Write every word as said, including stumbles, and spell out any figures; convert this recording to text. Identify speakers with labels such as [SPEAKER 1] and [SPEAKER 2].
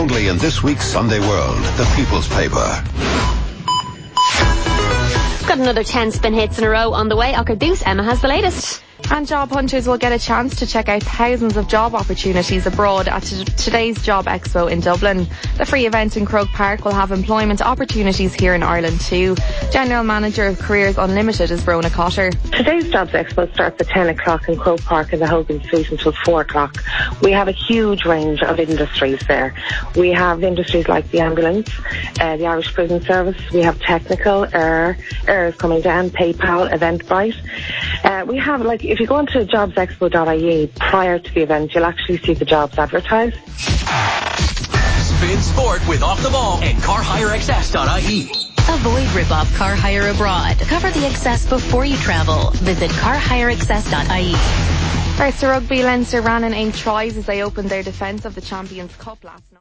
[SPEAKER 1] Only in this week's Sunday World, the People's Paper.
[SPEAKER 2] Got another ten spin hits in a row on the way. Ocker Deuce, Emma has the latest.
[SPEAKER 3] And job hunters will get a chance to check out thousands of job opportunities abroad at t- today's Job Expo in Dublin. The free event in Croke Park will have employment opportunities here in Ireland too. General Manager of Careers Unlimited is Brona Cotter.
[SPEAKER 4] Today's Jobs Expo starts at ten o'clock in Croke Park in the Hogan Suite until four o'clock. We have a huge range of industries there. We have industries like the ambulance, uh, the Irish Prison Service. We have technical, air, air is coming down, PayPal, Eventbrite. Uh, we have, like, if you go onto jobs expo dot I E prior to the event, you'll actually see the jobs advertised.
[SPEAKER 5] Spin Sport with Off the Ball and car hire access dot I E.
[SPEAKER 6] Avoid rip-off car hire abroad. Cover the excess before you travel. Visit car hire access dot I E.
[SPEAKER 3] First to rugby, Leinster ran in eight tries as they opened their defence of the Champions Cup last night.